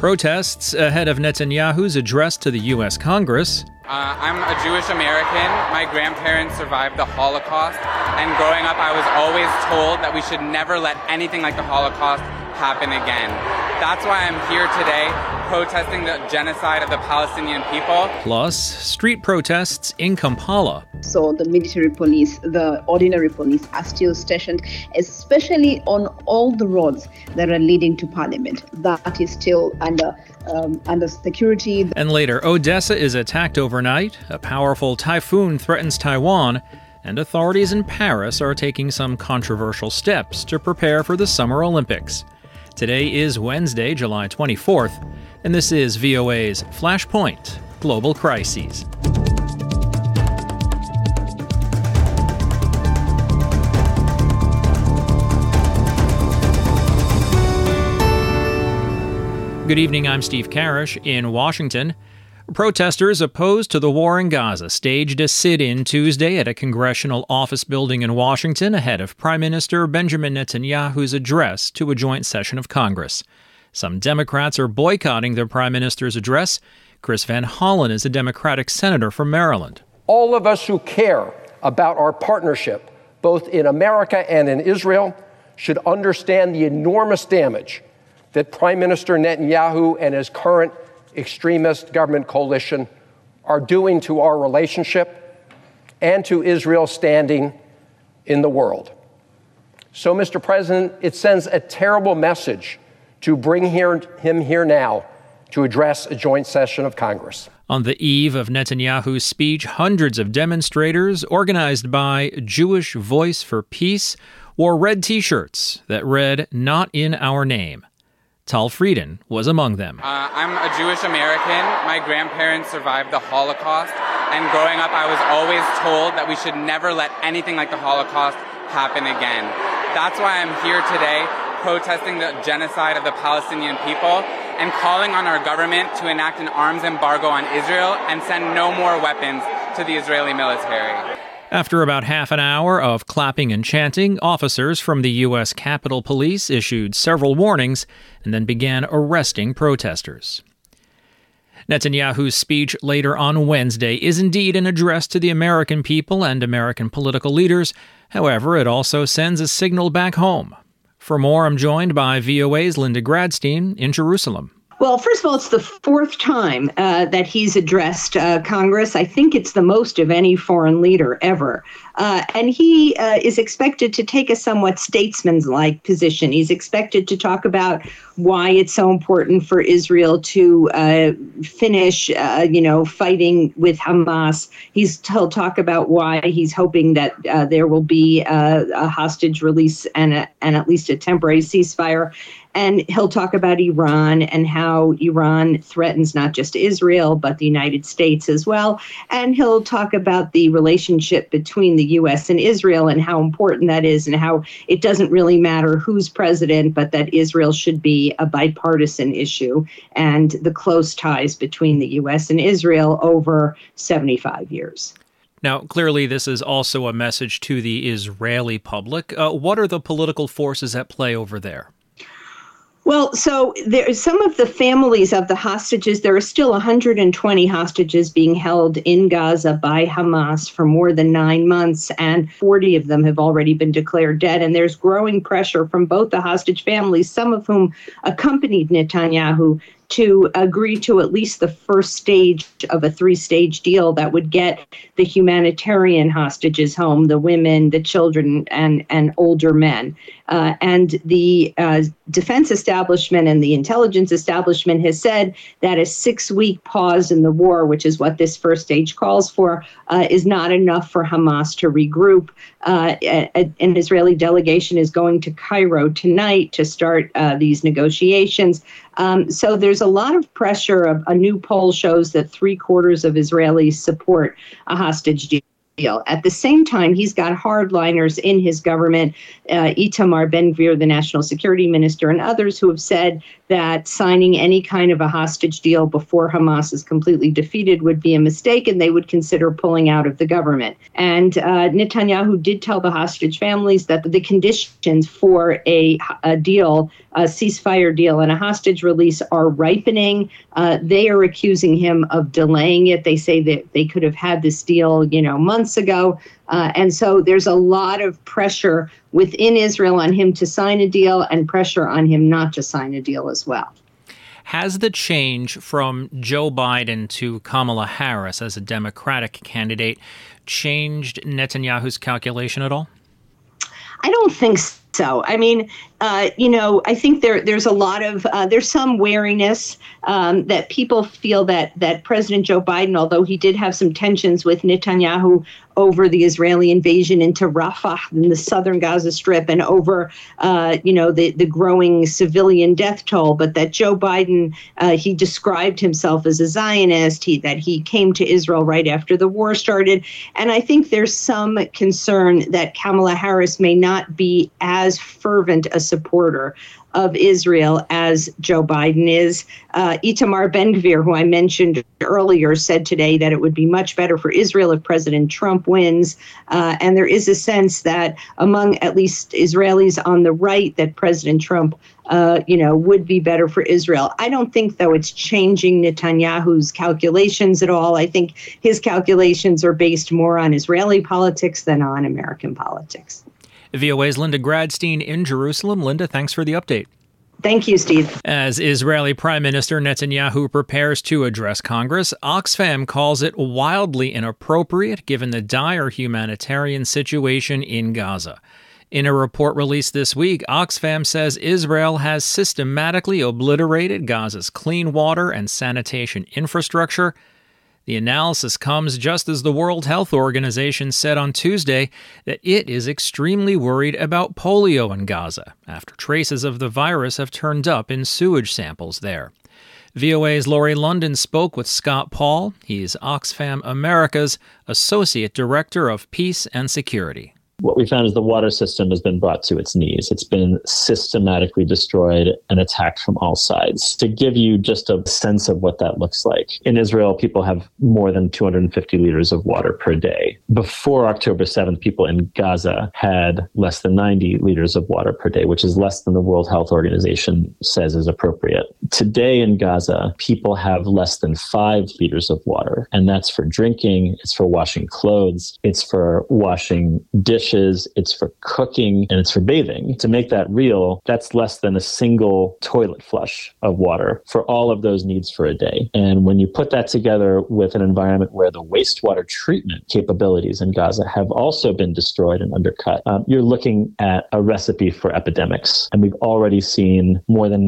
Protests ahead of Netanyahu's address to the U.S. Congress. I'm a Jewish American. My grandparents survived the Holocaust, and growing up I was always told that we should never let anything like the Holocaust happen again. That's why I'm here today, protesting the genocide of the Palestinian people. Plus, street protests in Kampala. So the military police, the ordinary police are still stationed, especially on all the roads that are leading to parliament. That is still under security. And later, Odessa is attacked overnight. A powerful typhoon threatens Taiwan. And authorities in Paris are taking some controversial steps to prepare for the Summer Olympics. Today is Wednesday, July 24th, and this is VOA's Flashpoint Global Crises. Good evening, I'm Steve Karish in Washington. Protesters opposed to the war in Gaza staged a sit-in Tuesday at a congressional office building in Washington ahead of Prime Minister Benjamin Netanyahu's address to a joint session of Congress. Some Democrats are boycotting the Prime Minister's address. Chris Van Hollen is a Democratic senator from Maryland. All of us who care about our partnership, both in America and in Israel, should understand the enormous damage that Prime Minister Netanyahu and his current extremist government coalition are doing to our relationship and to Israel's standing in the world. So, Mr. President, it sends a terrible message to bring him here now to address a joint session of Congress. On the eve of Netanyahu's speech, hundreds of demonstrators, organized by Jewish Voice for Peace, wore red T-shirts that read, "Not in our name." Tal Frieden was among them. I'm a Jewish American. My grandparents survived the Holocaust, and growing up I was always told that we should never let anything like the Holocaust happen again. That's why I'm here today, protesting the genocide of the Palestinian people and calling on our government to enact an arms embargo on Israel and send no more weapons to the Israeli military. After about half an hour of clapping and chanting, officers from the U.S. Capitol Police issued several warnings and then began arresting protesters. Netanyahu's speech later on Wednesday is indeed an address to the American people and American political leaders. However, it also sends a signal back home. For more, I'm joined by VOA's Linda Gradstein in Jerusalem. Well, first of all, it's the fourth time that he's addressed Congress. I think it's the most of any foreign leader ever. And he is expected to take a somewhat statesman-like position. He's expected to talk about why it's so important for Israel to finish, fighting with Hamas. He'll talk about why he's hoping that there will be a hostage release and at least a temporary ceasefire. And he'll talk about Iran and how Iran threatens not just Israel, but the United States as well. And he'll talk about the relationship between the U.S. and Israel and how important that is and how it doesn't really matter who's president, but that Israel should be a bipartisan issue and the close ties between the U.S. and Israel over 75 years. Now, clearly, this is also a message to the Israeli public. What are the political forces at play over there? Well, so some of the families of the hostages, there are still 120 hostages being held in Gaza by Hamas for more than 9 months, and 40 of them have already been declared dead. And there's growing pressure from both the hostage families, some of whom accompanied Netanyahu, to agree to at least the first stage of a 3-stage deal that would get the humanitarian hostages home, the women, the children, and older men. And the defense establishment and the intelligence establishment has said that a 6-week pause in the war, which is what this first stage calls for, is not enough for Hamas to regroup. An Israeli delegation is going to Cairo tonight to start these negotiations. So there's a lot of pressure. A new poll shows that 3/4 of Israelis support a hostage deal. At the same time, he's got hardliners in his government, Itamar Ben-Gvir, the national security minister, and others who have said that signing any kind of a hostage deal before Hamas is completely defeated would be a mistake, and they would consider pulling out of the government. And Netanyahu did tell the hostage families that the conditions for a deal, a ceasefire deal and a hostage release are ripening. They are accusing him of delaying it. They say that they could have had this deal, months ago. And so there's a lot of pressure within Israel on him to sign a deal and pressure on him not to sign a deal as well. Has the change from Joe Biden to Kamala Harris as a Democratic candidate changed Netanyahu's calculation at all? I don't think so. I mean, I think there's a lot of there's some wariness that people feel that President Joe Biden, although he did have some tensions with Netanyahu over the Israeli invasion into Rafah in the southern Gaza Strip and over, the growing civilian death toll, but that Joe Biden, he described himself as a Zionist, that he came to Israel right after the war started. And I think there's some concern that Kamala Harris may not be as fervent a supporter of Israel as Joe Biden is. Itamar Ben-Gvir, who I mentioned earlier, said today that it would be much better for Israel if President Trump wins. And there is a sense that among at least Israelis on the right that President Trump would be better for Israel. I don't think, though, it's changing Netanyahu's calculations at all. I think his calculations are based more on Israeli politics than on American politics. VOA's Linda Gradstein in Jerusalem. Linda, thanks for the update. Thank you, Steve. As Israeli Prime Minister Netanyahu prepares to address Congress, Oxfam calls it wildly inappropriate given the dire humanitarian situation in Gaza. In a report released this week, Oxfam says Israel has systematically obliterated Gaza's clean water and sanitation infrastructure. The analysis comes just as the World Health Organization said on Tuesday that it is extremely worried about polio in Gaza after traces of the virus have turned up in sewage samples there. VOA's Laurie London spoke with Scott Paul. He's Oxfam America's Associate Director of Peace and Security. What we found is the water system has been brought to its knees. It's been systematically destroyed and attacked from all sides. To give you just a sense of what that looks like, in Israel, people have more than 250 liters of water per day. Before October 7th, people in Gaza had less than 90 liters of water per day, which is less than the World Health Organization says is appropriate. Today in Gaza, people have less than 5 liters of water, and that's for drinking, it's for washing clothes, it's for washing dishes, it's for cooking, and it's for bathing. To make that real, that's less than a single toilet flush of water for all of those needs for a day. And when you put that together with an environment where the wastewater treatment capabilities in Gaza have also been destroyed and undercut, you're looking at a recipe for epidemics. And we've already seen more than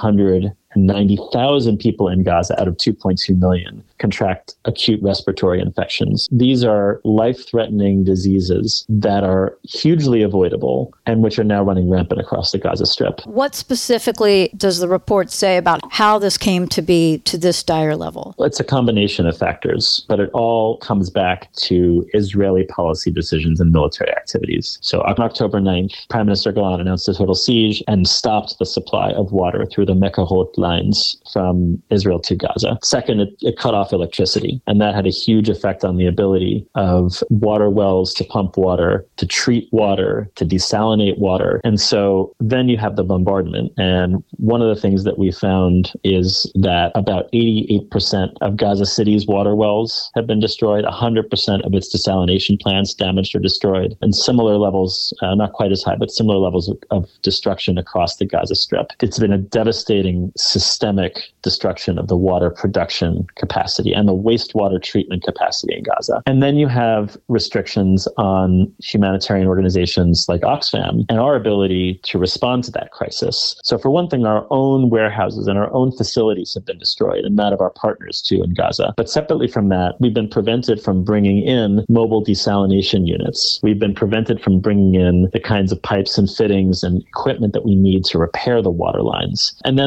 990,000 people in Gaza out of 2.2 million contract acute respiratory infections. These are life-threatening diseases that are hugely avoidable and which are now running rampant across the Gaza Strip. What specifically does the report say about how this came to be to this dire level? It's a combination of factors, but it all comes back to Israeli policy decisions and military activities. So on October 9th, Prime Minister Gallant announced a total siege and stopped the supply of water through the Mekahot lines from Israel to Gaza. Second, it cut off electricity, and that had a huge effect on the ability of water wells to pump water, to treat water, to desalinate water. And so then you have the bombardment. And one of the things that we found is that about 88% of Gaza City's water wells have been destroyed, 100% of its desalination plants damaged or destroyed, and similar levels, not quite as high, but similar levels of destruction across the Gaza Strip. It's been a devastating systemic destruction of the water production capacity and the wastewater treatment capacity in Gaza. And then you have restrictions on humanitarian organizations like Oxfam and our ability to respond to that crisis. So for one thing, our own warehouses and our own facilities have been destroyed, and that of our partners too in Gaza. But separately from that, we've been prevented from bringing in mobile desalination units. We've been prevented from bringing in the kinds of pipes and fittings and equipment that we need to repair the water lines. And then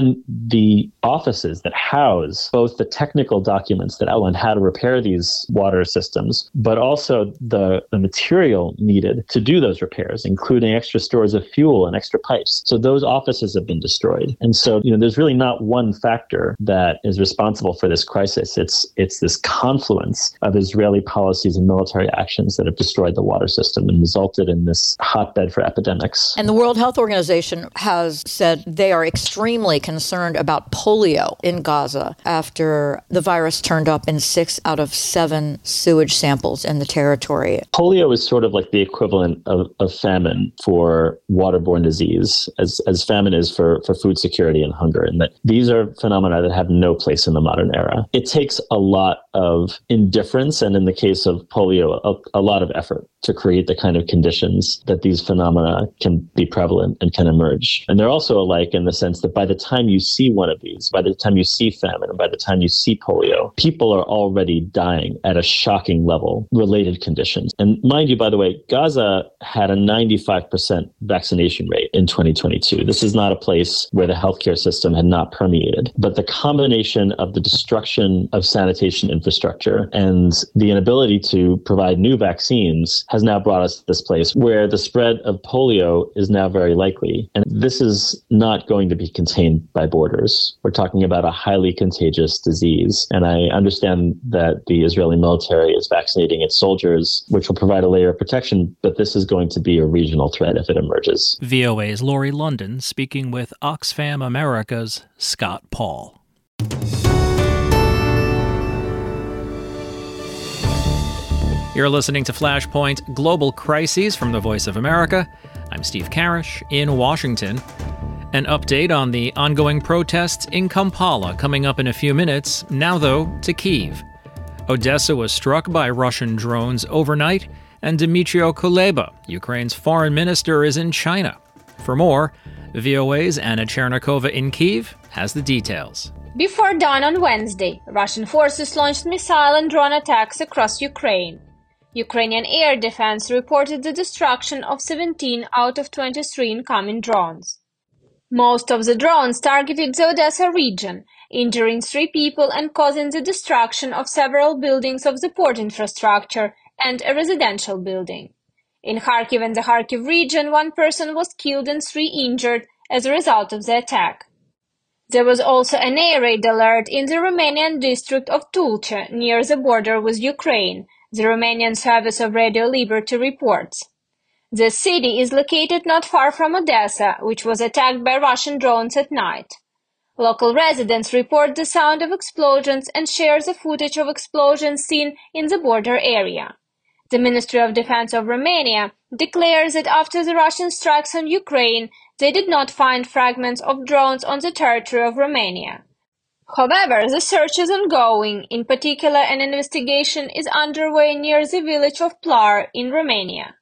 the offices that house both the technical documents that outline how to repair these water systems, but also the material needed to do those repairs, including extra stores of fuel and extra pipes. So those offices have been destroyed. And so, there's really not one factor that is responsible for this crisis. It's this confluence of Israeli policies and military actions that have destroyed the water system and resulted in this hotbed for epidemics. And the World Health Organization has said they are extremely concerned about polio in Gaza after the virus turned up in 6 out of 7 sewage samples in the territory. Polio is sort of like the equivalent of famine for waterborne disease, as famine is for food security and hunger, and that these are phenomena that have no place in the modern era. It takes a lot of indifference, and in the case of polio, a lot of effort to create the kind of conditions that these phenomena can be prevalent and can emerge. And they're also alike in the sense that by the time you see one of these, by the time you see famine, and by the time you see polio, people are already dying at a shocking level, related conditions. And mind you, by the way, Gaza had a 95% vaccination rate in 2022. This is not a place where the healthcare system had not permeated. But the combination of the destruction of sanitation infrastructure and the inability to provide new vaccines has now brought us to this place where the spread of polio is now very likely. And this is not going to be contained by borders. We're talking about a highly contagious disease. And I understand that the Israeli military is vaccinating its soldiers, which will provide a layer of protection, but this is going to be a regional threat if it emerges. VOA's Laurie London speaking with Oxfam America's Scott Paul. You're listening to Flashpoint Global Crises from the Voice of America. I'm Steve Karish in Washington. An update on the ongoing protests in Kampala coming up in a few minutes. Now, though, to Kyiv. Odessa was struck by Russian drones overnight, and Dmytro Kuleba, Ukraine's foreign minister, is in China. For more, VOA's Anna Chernikova in Kyiv has the details. Before dawn on Wednesday, Russian forces launched missile and drone attacks across Ukraine. Ukrainian air defense reported the destruction of 17 out of 23 incoming drones. Most of the drones targeted the Odessa region, injuring 3 people and causing the destruction of several buildings of the port infrastructure and a residential building. In Kharkiv and the Kharkiv region, 1 person was killed and 3 injured as a result of the attack. There was also an air raid alert in the Romanian district of Tulcea, near the border with Ukraine, the Romanian Service of Radio Liberty reports. The city is located not far from Odessa, which was attacked by Russian drones at night. Local residents report the sound of explosions and share the footage of explosions seen in the border area. The Ministry of Defense of Romania declares that after the Russian strikes on Ukraine, they did not find fragments of drones on the territory of Romania. However, the search is ongoing. In particular, an investigation is underway near the village of Plar in Romania.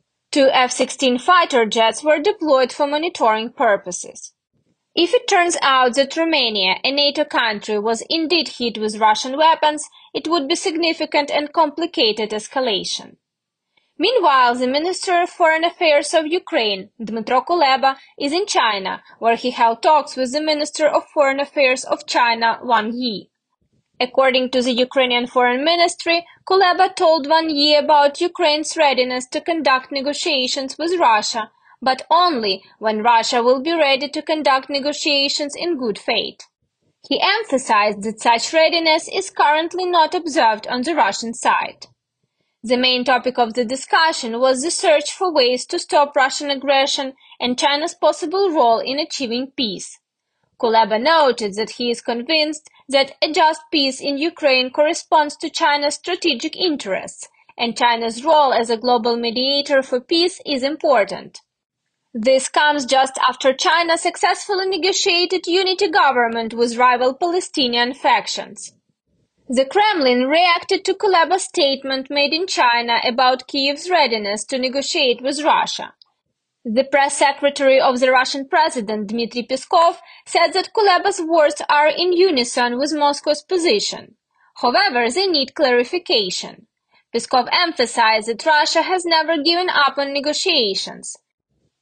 2 F-16 fighter jets were deployed for monitoring purposes. If it turns out that Romania, a NATO country, was indeed hit with Russian weapons, it would be significant and complicated escalation. Meanwhile, the Minister of Foreign Affairs of Ukraine, Dmytro Kuleba, is in China, where he held talks with the Minister of Foreign Affairs of China, Wang Yi. According to the Ukrainian Foreign Ministry, Kuleba told Wang Yi about Ukraine's readiness to conduct negotiations with Russia, but only when Russia will be ready to conduct negotiations in good faith. He emphasized that such readiness is currently not observed on the Russian side. The main topic of the discussion was the search for ways to stop Russian aggression and China's possible role in achieving peace. Kuleba noted that he is convinced that a just peace in Ukraine corresponds to China's strategic interests, and China's role as a global mediator for peace is important. This comes just after China successfully negotiated unity government with rival Palestinian factions. The Kremlin reacted to Kuleba's statement made in China about Kyiv's readiness to negotiate with Russia. The press secretary of the Russian president, Dmitry Peskov, said that Kuleba's words are in unison with Moscow's position. However, they need clarification. Peskov emphasized that Russia has never given up on negotiations.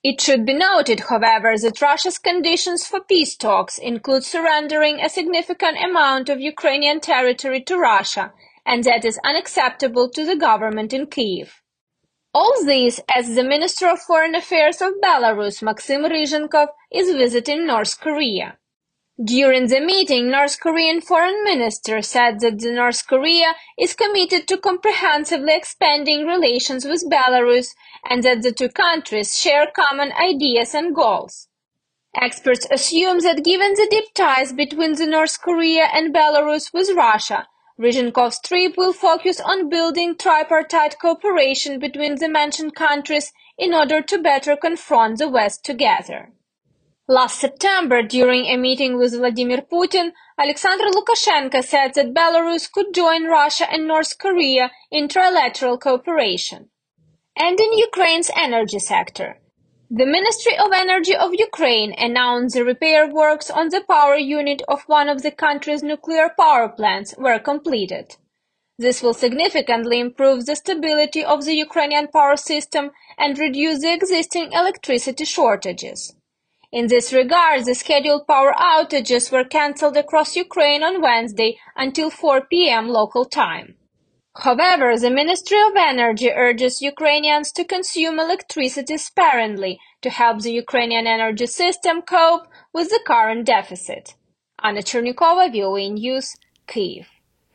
It should be noted, however, that Russia's conditions for peace talks include surrendering a significant amount of Ukrainian territory to Russia, and that is unacceptable to the government in Kyiv. All this as the Minister of Foreign Affairs of Belarus, Maxim Ryzhenkov, is visiting North Korea. During the meeting, North Korean Foreign Minister said that North Korea is committed to comprehensively expanding relations with Belarus and that the two countries share common ideas and goals. Experts assume that given the deep ties between the North Korea and Belarus with Russia, Ryzhenkov's trip will focus on building tripartite cooperation between the mentioned countries in order to better confront the West together. Last September, during a meeting with Vladimir Putin, Alexander Lukashenko said that Belarus could join Russia and North Korea in trilateral cooperation. And in Ukraine's energy sector, the Ministry of Energy of Ukraine announced the repair works on the power unit of one of the country's nuclear power plants were completed. This will significantly improve the stability of the Ukrainian power system and reduce the existing electricity shortages. In this regard, the scheduled power outages were cancelled across Ukraine on Wednesday until 4 p.m. local time. However, the Ministry of Energy urges Ukrainians to consume electricity sparingly to help the Ukrainian energy system cope with the current deficit. Anna Chernikova, VOA News, Kyiv.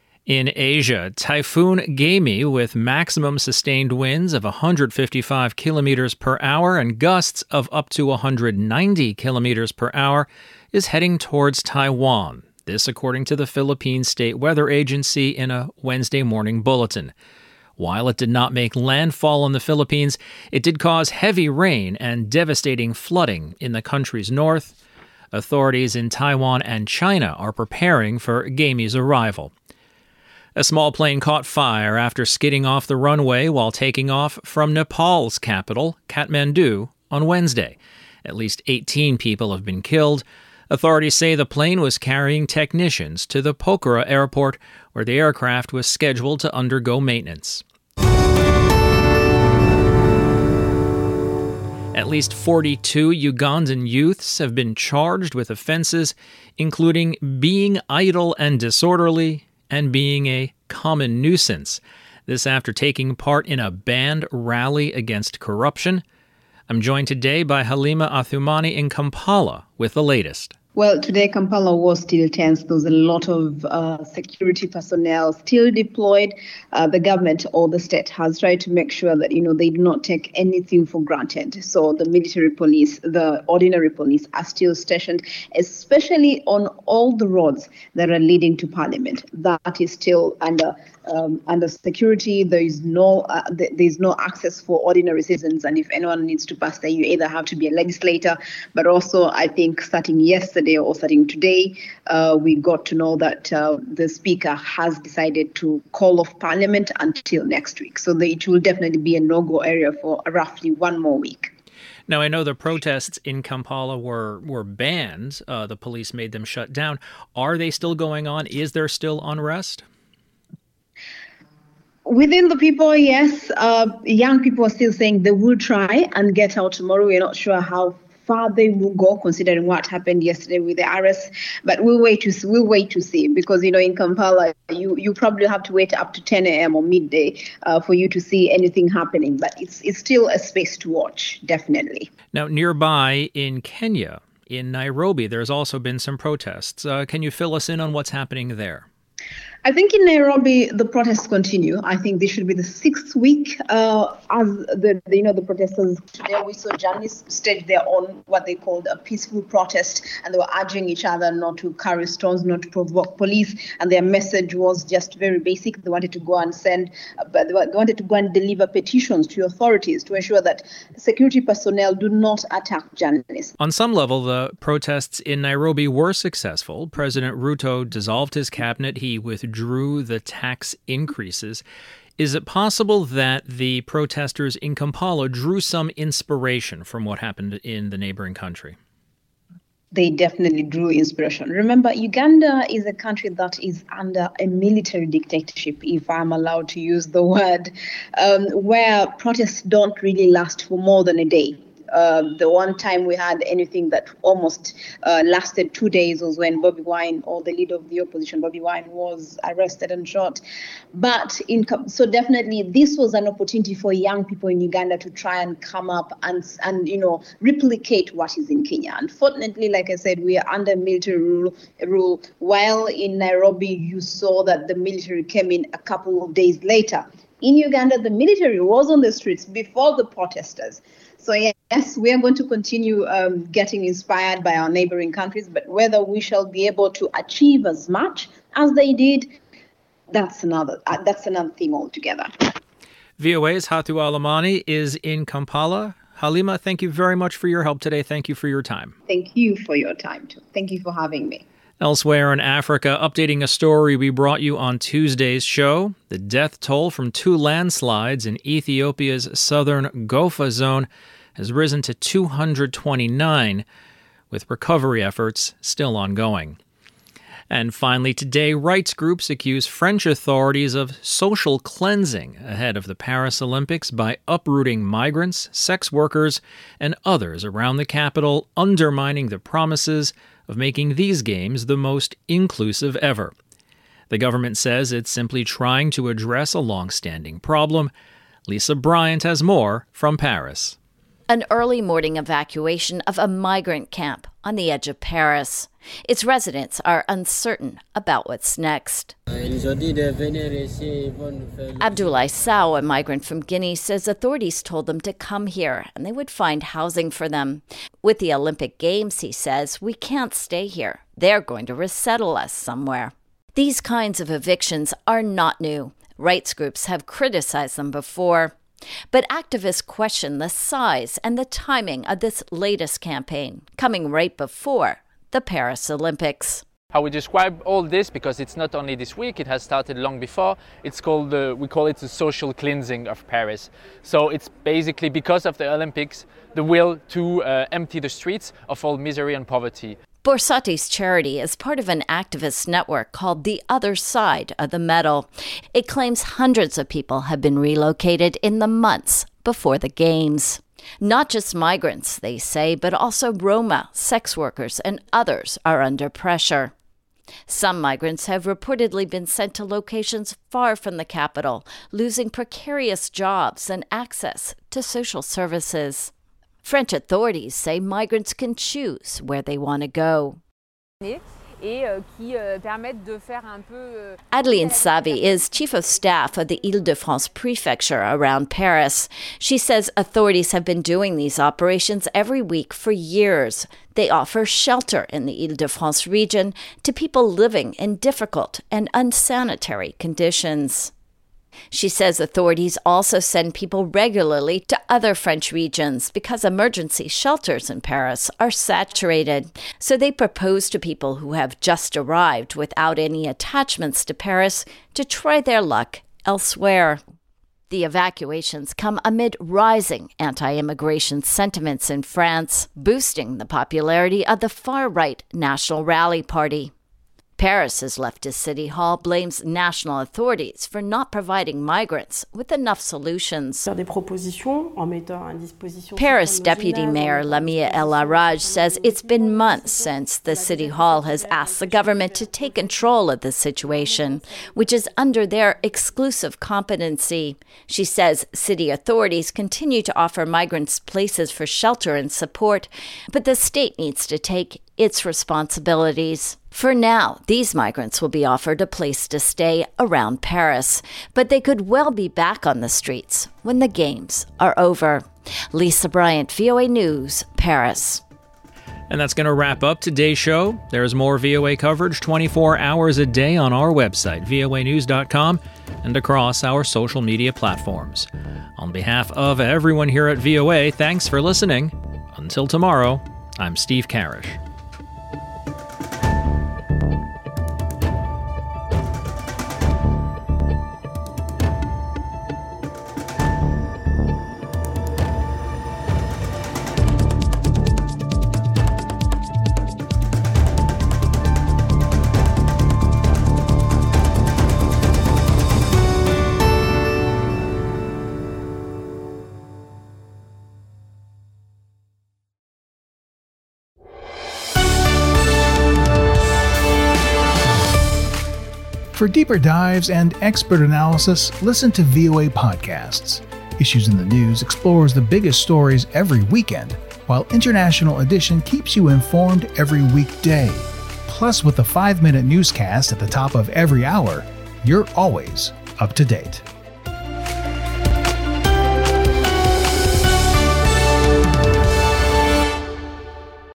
In Asia, Typhoon Gemi, with maximum sustained winds of 155 kilometers per hour and gusts of up to 190 kilometers per hour, is heading towards Taiwan. This according to the Philippine State Weather Agency in a Wednesday morning bulletin. While it did not make landfall in the Philippines, it did cause heavy rain and devastating flooding in the country's north. Authorities in Taiwan and China are preparing for Gemi's arrival. A small plane caught fire after skidding off the runway while taking off from Nepal's capital, Kathmandu, on Wednesday. At least 18 people have been killed. Authorities say the plane was carrying technicians to the Pokhara airport, where the aircraft was scheduled to undergo maintenance. At least 42 Ugandan youths have been charged with offenses, including being idle and disorderly, and being a common nuisance. This after taking part in a banned rally against corruption. I'm joined today by Halima Athumani in Kampala with the latest. Well, today Kampala was still tense. There was a lot of security personnel still deployed. The government or the state has tried to make sure that, they do not take anything for granted. So the military police, the ordinary police are still stationed, especially on all the roads that are leading to Parliament. That is still under security. There is no access for ordinary citizens. And if anyone needs to pass there, you either have to be a legislator, but also I think starting yesterday or starting today, we got to know that the Speaker has decided to call off Parliament until next week. So it will definitely be a no-go area for roughly one more week. Now, I know the protests in Kampala were banned. The police made them shut down. Are they still going on? Is there still unrest? Within the people, yes. Young people are still saying they will try and get out tomorrow. We're not sure how far they will go, considering what happened yesterday with the arrest. But we'll wait to see, because in Kampala, you probably have to wait up to 10 a.m. or midday for you to see anything happening. But it's still a space to watch, definitely. Now, nearby in Kenya, in Nairobi, there's also been some protests. Can you fill us in on what's happening there? I think in Nairobi, the protests continue. I think this should be the 6th week as the protesters. Today we saw journalists stage their own, what they called a peaceful protest, and they were urging each other not to carry stones, not to provoke police. And their message was just very basic. They wanted to go and deliver petitions to authorities to ensure that security personnel do not attack journalists. On some level, the protests in Nairobi were successful. President Ruto dissolved his cabinet. He withdrew the tax increases. Is it possible that the protesters in Kampala drew some inspiration from what happened in the neighboring country? They definitely drew inspiration. Remember, Uganda is a country that is under a military dictatorship, if I'm allowed to use the word, where protests don't really last for more than a day. The one time we had anything that almost lasted 2 days was when Bobi Wine, or the leader of the opposition, Bobi Wine, was arrested and shot. But so definitely this was an opportunity for young people in Uganda to try and come up and replicate what is in Kenya. Unfortunately, like I said, we are under military rule. While in Nairobi, you saw that the military came in a couple of days later. In Uganda, the military was on the streets before the protesters. So yes, we are going to continue getting inspired by our neighboring countries, but whether we shall be able to achieve as much as they did, that's another thing altogether. VOA's Hatu Alamani is in Kampala. Halima, thank you very much for your help today. Thank you for your time. Thank you for your time, too. Thank you for having me. Elsewhere in Africa, updating a story we brought you on Tuesday's show, the death toll from 2 landslides in Ethiopia's southern Gofa zone has risen to 229, with recovery efforts still ongoing. And finally today, rights groups accuse French authorities of social cleansing ahead of the Paris Olympics by uprooting migrants, sex workers, and others around the capital, undermining the promises of making these games the most inclusive ever. The government says it's simply trying to address a long-standing problem. Lisa Bryant has more from Paris. An early morning evacuation of a migrant camp on the edge of Paris. Its residents are uncertain about what's next. Abdoulaye Sow, a migrant from Guinea, says authorities told them to come here and they would find housing for them. With the Olympic Games, he says, we can't stay here. They're going to resettle us somewhere. These kinds of evictions are not new. Rights groups have criticized them before. But activists question the size and the timing of this latest campaign, coming right before the Paris Olympics. How we describe all this, because it's not only this week, it has started long before, we call it the social cleansing of Paris. So it's basically, because of the Olympics, the will to empty the streets of all misery and poverty. Borsati's charity is part of an activist network called The Other Side of the Medal. It claims hundreds of people have been relocated in the months before the Games. Not just migrants, they say, but also Roma, sex workers, and others are under pressure. Some migrants have reportedly been sent to locations far from the capital, losing precarious jobs and access to social services. French authorities say migrants can choose where they want to go. Adeline Savi is chief of staff of the Île-de-France prefecture around Paris. She says authorities have been doing these operations every week for years. They offer shelter in the Île-de-France region to people living in difficult and unsanitary conditions. She says authorities also send people regularly to other French regions because emergency shelters in Paris are saturated. So they propose to people who have just arrived without any attachments to Paris to try their luck elsewhere. The evacuations come amid rising anti-immigration sentiments in France, boosting the popularity of the far-right National Rally Party. Paris's leftist city hall blames national authorities for not providing migrants with enough solutions. Paris Deputy Mayor Lamia El Araj says it's been months since the city hall has asked the government to take control of the situation, which is under their exclusive competency. She says city authorities continue to offer migrants places for shelter and support, but the state needs to take its responsibilities. For now, these migrants will be offered a place to stay around Paris, but they could well be back on the streets when the Games are over. Lisa Bryant, VOA News, Paris. And that's going to wrap up today's show. There's more VOA coverage 24 hours a day on our website, voanews.com, and across our social media platforms. On behalf of everyone here at VOA, thanks for listening. Until tomorrow, I'm Steve Karish. For deeper dives and expert analysis, listen to VOA Podcasts. Issues in the News explores the biggest stories every weekend, while International Edition keeps you informed every weekday. Plus, with the 5-minute newscast at the top of every hour, you're always up to date.